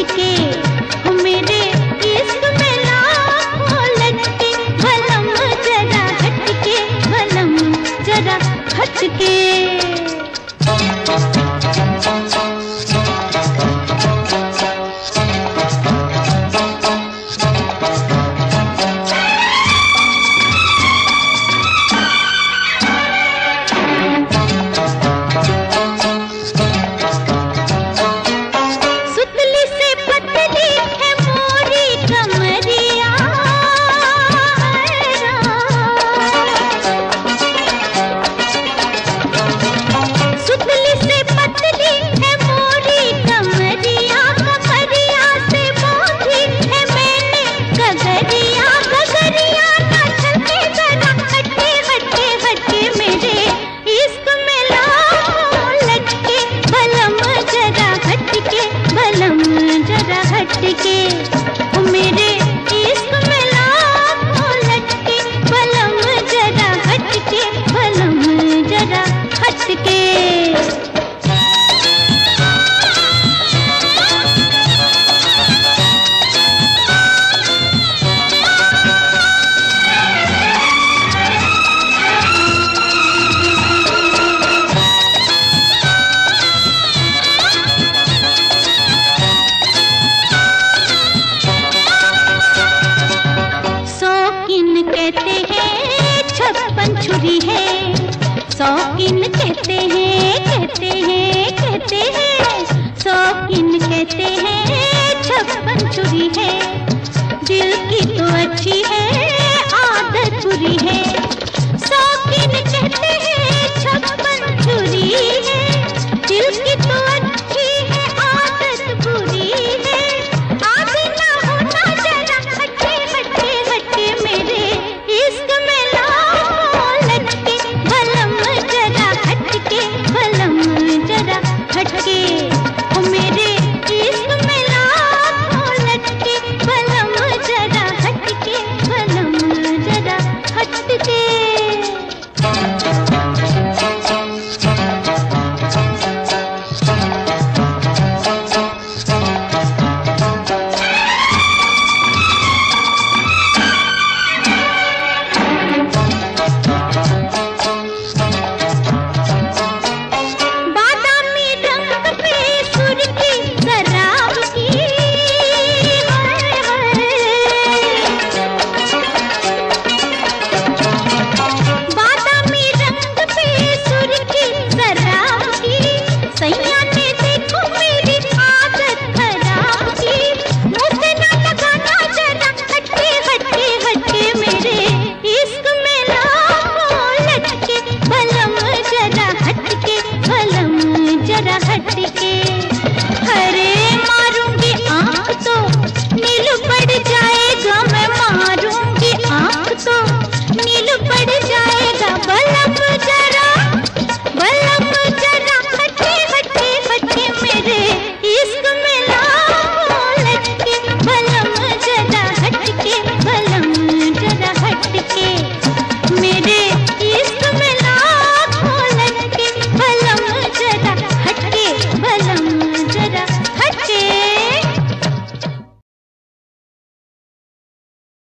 के, ओ मेरे इश्क में लाखों लटके, बलम जरा हटके, बलम जरा हटके। हटके, ओ मेरे इश्क में लाखों लटके, बलम जरा हटके, बलम जरा हटके। कहते हैं 56 छुरी है, शौकीन कहते हैं, कहते हैं, कहते हैं, शौकीन कहते हैं 56 छुरी है। दिल की तो अच्छी